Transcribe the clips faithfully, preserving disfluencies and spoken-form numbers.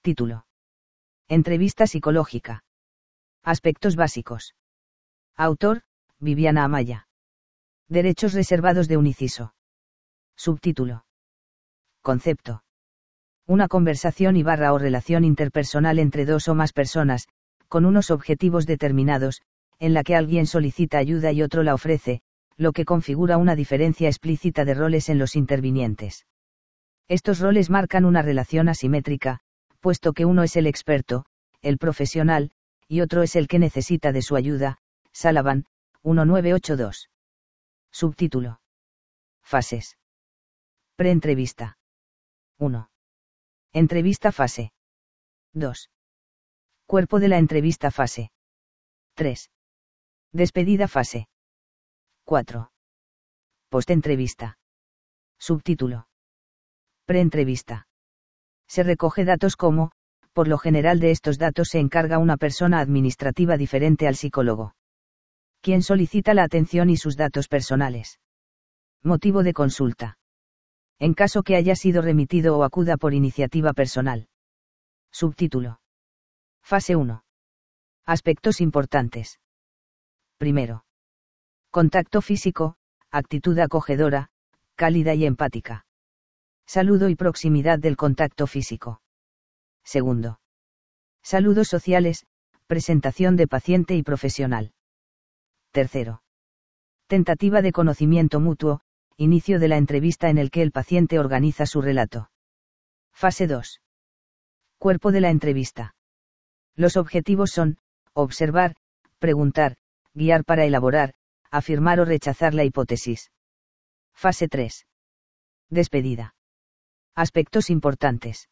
Título. Entrevista psicológica. Aspectos básicos. Autor, Viviana Amaya. Derechos reservados de un inciso. Subtítulo. Concepto. Una conversación y barra o relación interpersonal entre dos o más personas, con unos objetivos determinados, en la que alguien solicita ayuda y otro la ofrece, lo que configura una diferencia explícita de roles en los intervinientes. Estos roles marcan una relación asimétrica, puesto que uno es el experto, el profesional, y otro es el que necesita de su ayuda. Sullivan, mil novecientos ochenta y dos. Subtítulo. Fases. Preentrevista. uno. Entrevista fase. dos. Cuerpo de la entrevista fase. tres. Despedida fase. cuatro. Postentrevista. Subtítulo. Preentrevista. Se recoge datos como, por lo general de estos datos se encarga una persona administrativa diferente al psicólogo, quien solicita la atención y sus datos personales. Motivo de consulta. En caso que haya sido remitido o acuda por iniciativa personal. Subtítulo. Fase uno. Aspectos importantes. Primero. Contacto físico, actitud acogedora, cálida y empática. Saludo y proximidad del contacto físico. Segundo. Saludos sociales, presentación de paciente y profesional. Tercero. Tentativa de conocimiento mutuo, inicio de la entrevista en el que el paciente organiza su relato. Fase dos. Cuerpo de la entrevista. Los objetivos son, observar, preguntar, guiar para elaborar, afirmar o rechazar la hipótesis. Fase tres. Despedida. Aspectos importantes.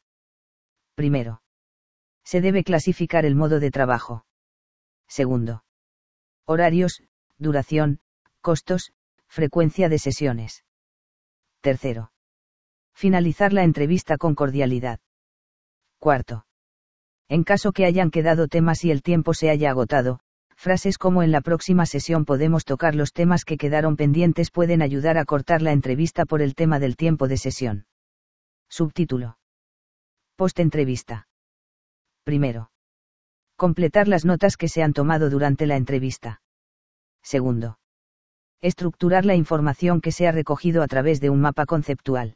Primero. Se debe clasificar el modo de trabajo. Segundo. Horarios, duración, costos, frecuencia de sesiones. Tercero. Finalizar la entrevista con cordialidad. Cuarto. En caso que hayan quedado temas y el tiempo se haya agotado, frases como en la próxima sesión podemos tocar los temas que quedaron pendientes pueden ayudar a cortar la entrevista por el tema del tiempo de sesión. Subtítulo. Postentrevista. Primero. Completar las notas que se han tomado durante la entrevista. Segundo. Estructurar la información que se ha recogido a través de un mapa conceptual.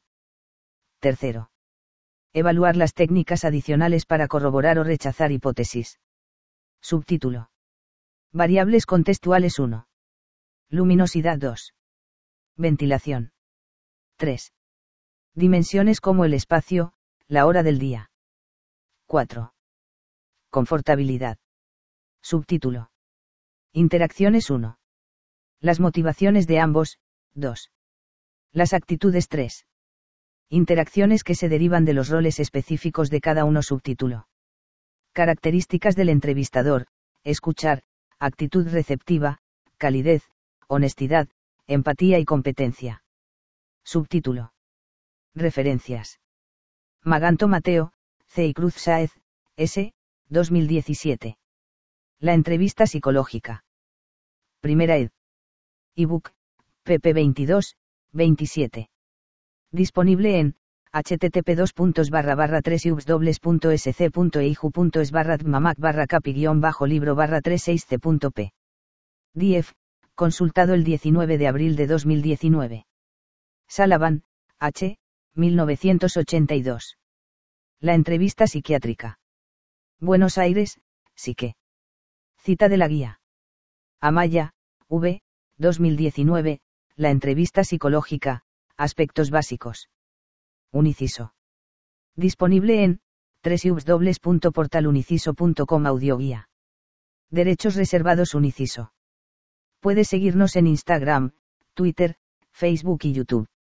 Tercero. Evaluar las técnicas adicionales para corroborar o rechazar hipótesis. Subtítulo. Variables contextuales uno. Luminosidad dos. Ventilación. tres. Dimensiones como el espacio, la hora del día. cuatro. Confortabilidad. Subtítulo. Interacciones uno. Las motivaciones de ambos. dos. Las actitudes tres. Interacciones que se derivan de los roles específicos de cada uno. Subtítulo. Características del entrevistador: escuchar, actitud receptiva, calidez, honestidad, empatía y competencia. Subtítulo. Referencias. Maganto Mateo, C. y Cruz Sáez, S. dos mil diecisiete. La entrevista psicológica. Primera ed. Ebook, pp veintidós, veintisiete. Disponible en http dos puntos barra barra tres ubs dobles punto sc punto eiju punto es barra mamac barra capi guión bajo libro barra treinta y seis c punto p. D F, consultado el diecinueve de abril de dos mil diecinueve. Sullivan, H. mil novecientos ochenta y dos. La entrevista psiquiátrica. Buenos Aires, Psique. Cita de la guía. Amaya, V. dos mil diecinueve, La entrevista psicológica, aspectos básicos. Un inciso. Disponible en doble u doble u doble u punto portal uniciso punto com audioguía. Derechos reservados. Un inciso. Puede seguirnos en Instagram, Twitter, Facebook y YouTube.